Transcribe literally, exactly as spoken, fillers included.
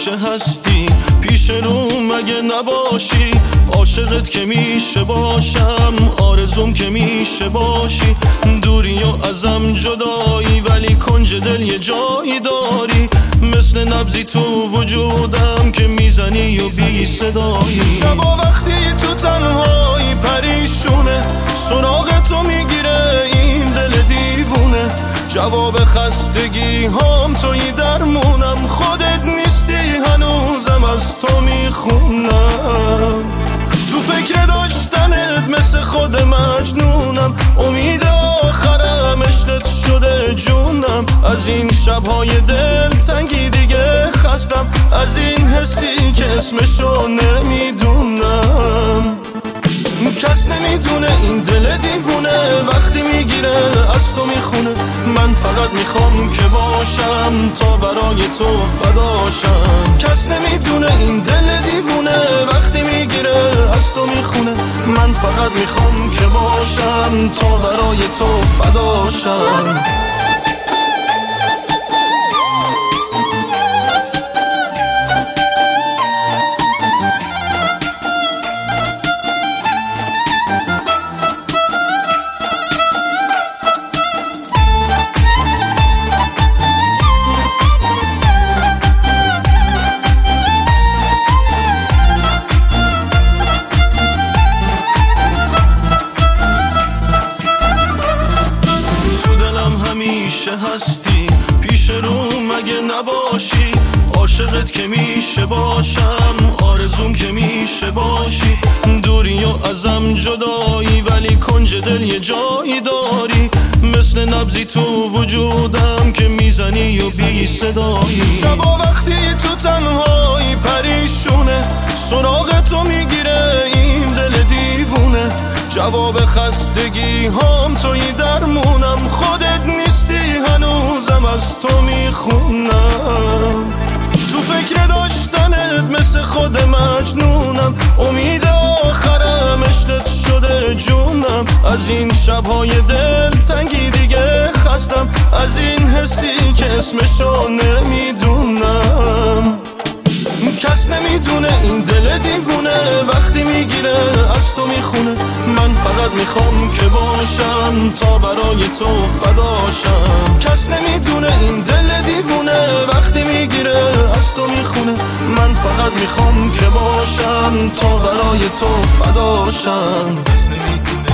همیشه هستی پیش رو مگه نباشی، عاشقت که میشه باشم، آرزوم که میشه باشی، دوری و ازم جدایی ولی کنج دل یه جایی داری، مثل نبضی تو وجودم که میزنی و بی صدایی. شبا وقتی تو تنهایی پریشونه، سراغ تو میگیره این دل دیوونه، جواب خستگی هم توی درمونم، خودت نیستی هنوزم از تو میخونم، تو فکر داشتنت مثل خود مجنونم، امید آخرم عشقت شده جونم، از این شبهای دل تنگی دیگه خستم، از این حسی که اسمشو نمیدونم، کس نمیدونه این دل دیوونه وقتی میگیره از تو میخونه، من فقط میخوام که باشم تا برای تو فداشم، کس نمیدونه این دل دیوونه وقتی میگیره از تو میخونه، من فقط میخوام که باشم تا برای تو فداشم. همیشه هستی پیش رو مگه نباشی، عاشقت که میشه باشم، آرزوم که میشه باشی، دوری و ازم جدایی ولی کنج دل یه جایی داری، مثل نبضی تو وجودم که میزنی و بی صدایی. شبا وقتی تو تنهایی پریشونه، سراغ تو میگیره این دل دیوونه، جواب خستگی هم توی درمونم، خودت نیستی هنوزم از تو میخونم، تو فکر داشتنت مثل خود مجنونم، امید آخرم عشقت شده جونم، از این شبهای دل تنگی دیگه خستم، از این حسی که اسمشو نمیدونم، کس نمیدونه این دل دیوونه وقتی میگیره از تو میخونه، من فقط میخوام که باشم تا برای تو فداشم، کس نمیدونه این دل دیوونه وقتی میگیره از تو میخونه، من فقط میخوام که باشم تا برای تو فداشم.